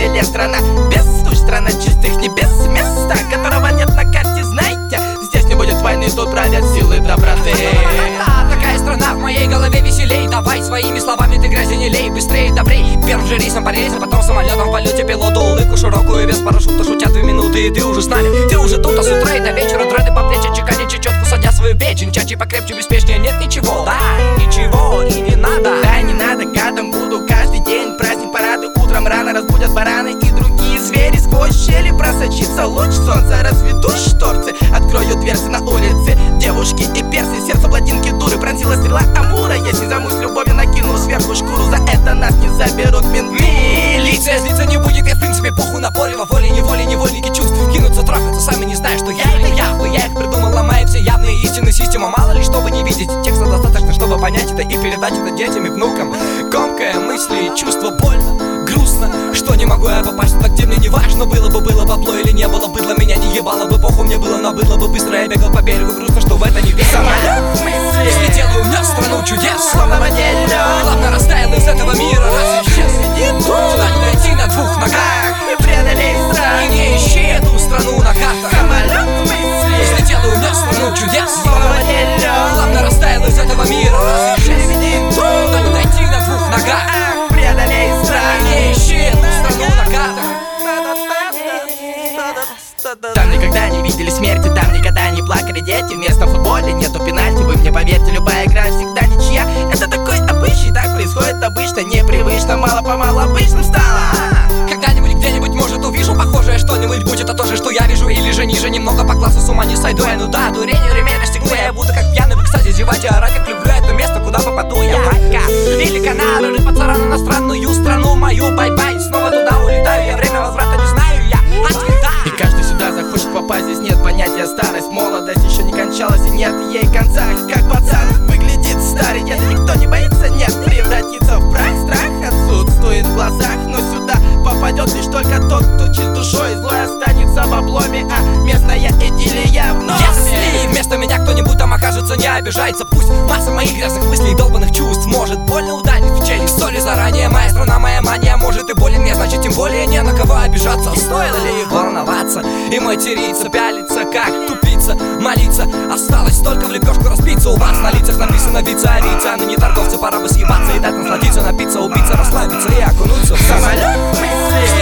или страна без туч, страна чистых небес, места, которого нет на карте, знаете. Здесь не будет войны, тут правят силы доброты. Такая страна в моей голове веселей. Давай своими словами ты грязи не лей. Быстрее, добрей, первым же рейсом по рельсам, потом самолетом в полете пилоту улыбку широкую без парашюта, шутя 2 минуты, и ты уже с нами. Ты уже тут, а с утра и до вечера дреды по плечи, чеканя чечетку, садя свою печень. Чачи покрепче, беспечнее, нет ничего. Да, ничего и не надо. Да, не надо, гадом буду каждый день. Праздник, парады, утром рано разбудят бараны и другие звери. Сквозь щели просочится луч солнца, разведут шторцы, откроют дверцы на улице. Девушки и персы, сердце блондинки дуры, пронзила стрела Амура. Если замуж с любовью накину сверху шкуру, за это нас не заберут менты. Милиция злиться не будет, я в принципе похуй на порыва воли, неволи, невольники чувств кинутся трахаться, сами не знаешь, что я это я их придумал, ломая все явные истины система. Мало ли, что вы не видите, текста достаточно, чтобы понять это и передать это детям и внукам. Комкая мысли, чувство больно, грустно, что не могу я попасть туда, где мне не важно. Было бы бабло или не было быдла, меня не ебало бы, похуй мне было, но было бы быстро. Я бегал по берегу, грустно, что в это не верю. Самолет мысли слетел и унес страну чудес, словно ваниль. плавно растаял из этого мира, раз исчез. Туда не дойти на 2 ногах И преодолей страх, и не ищи эту страну на картах. самолет мысли Слетел и унес страну чудес, словно ваниль. плавно растаял из этого мира, раз исчез. Туда не дойти на 2 ногах Преодолей страх, и не ищи эту страну на картах. Там никогда не видели смерти, там никогда не плакали дети. Вместо футбола нету пенальти, вы мне поверьте, любая игра всегда ничья. Это такой обычай, так происходит обычно, непривычно, мало-помалу обычным стало. Когда-нибудь, где-нибудь, может, увижу похожее что-нибудь, будь это то же, что я вижу, или же ниже немного по классу, с ума не сойду я. Ну да, дурение, ремень расстегну, я буду как пьяный, вы, кстати, зевать и орать, как люблю это место, куда попаду я. Пока. Или Канары, рыпаться рано на странную страну мою, бай-бай, снова туда улетаю, я время возврата не знаю, я ответа. И каждый сюда захочет попасть, здесь нет понятия старость. Молодость еще не кончалась и нет ей конца. Как пацан выглядит старый дед, никто не боится, нет. Превратиться в прах, страх отсутствует в глазах. Но сюда попадет лишь только тот, кто чист душой. Злой останется в обломе, а местная идиллия в норме. Если вместо меня кто-нибудь там окажется, не обижается. Пусть масса моих грязных мыслей и долбанных чувств может больно ударить в челюсть. Соли заранее, моя страна, моя мания. Может и болен мне, значит тем более не на кого обижаться. Стоило ли волноваться и материться, пялиться, как тупица, молиться? Осталось только в лепешку распиться. У вас на лицах написано вица, ныне торговцы, пора бы съебаться и дать насладиться, напиться, убиться, расслабиться и окунуться в Самолет мысли